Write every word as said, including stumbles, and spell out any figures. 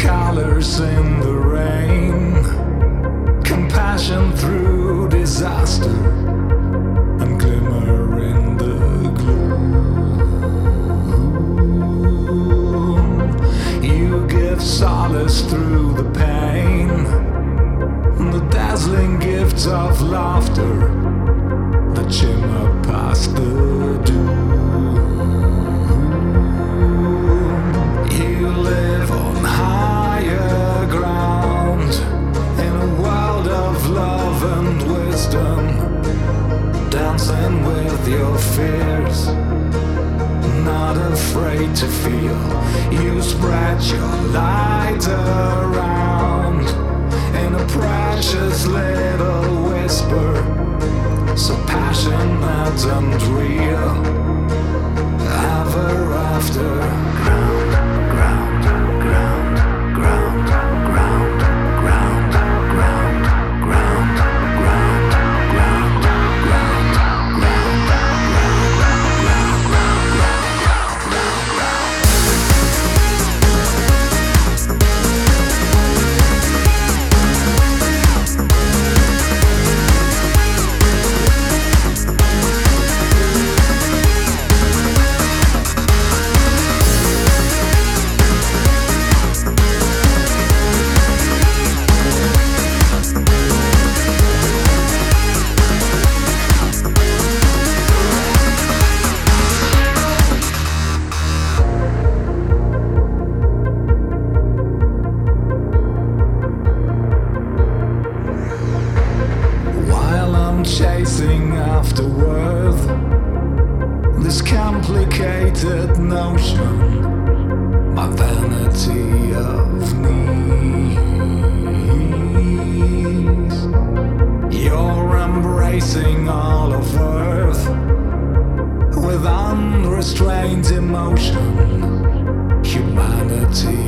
colors in the rain, compassion through disaster, and glimmer in the gloom. You give solace through the pain, the dazzling gift of laughter that shimmer past the doom. You live on higher ground in a world of love and wisdom, dancing with your fears, not afraid to feel. You spread your light around in a precious little whisper, so passionate and real. Ever after. Ground, ground, ground, ground, ground, ground, ground, ground, ground, ground, ground, chasing after worth, this complicated notion, my vanity of needs. You're embracing all of earth with unrestrained emotion, humanity